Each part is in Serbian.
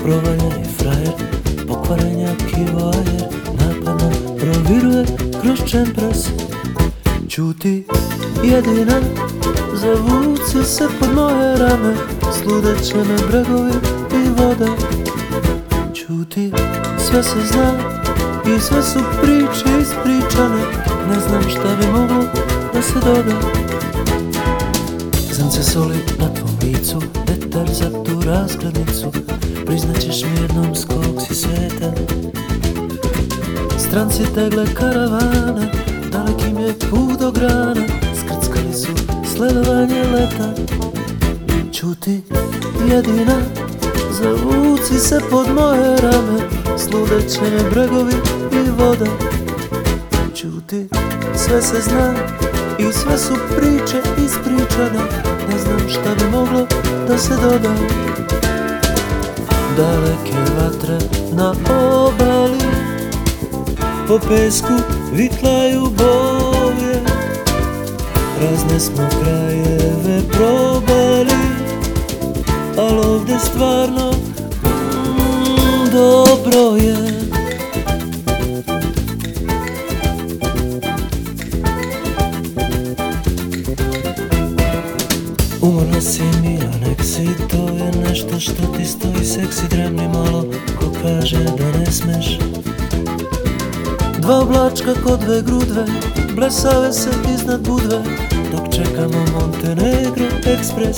Provaljeni frajer, pokvarenjak i voajer, napadno proviruje kroz čempres. Ćuti jedina, zavuci se pod moje rame, sludeće me bregovi i voda. Ćuti, sve se zna i sve su priče ispričane, ne znam šta bi moglo da se doda. Zrnce soli na tvom licu, detalj za tu razglednicu, priznaćeš mi jednom s kog si sveta. Stranci tegle karavana, dalekim je put do grana, skrckali su sledovanje leta. Ćuti jedina, zavuci se pod moje rame, sludeće me bregovi i voda. Ćuti, sve se zna i sve su priče ispričane, ne znam šta bi moglo da se doda. Daleke vatre na obali, po pesku vitlaju boje, razne smo krajeve probali, al ovde stvarno dobro je. Umorna si mila, nek si, to je nešto što ti stoji seksi, dremni malo, ko kaže da ne smeš. Dva oblačka kod dve grudve, blesave se iznad budve, dok čekamo Montenegro ekspres.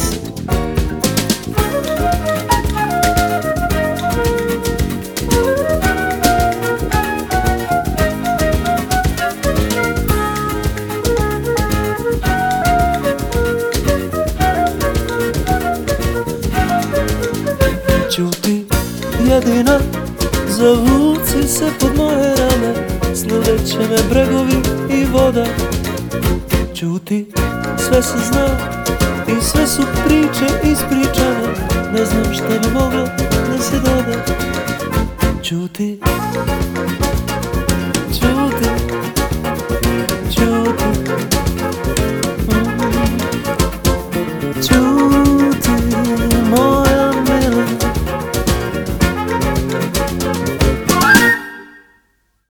Ćuti jedina, zavuci se pod moje rame, sludeće me bregovi i voda. Ćuti, sve se zna i sve su priče ispričane, ne znam šta bi moglo da se doda. Ćuti,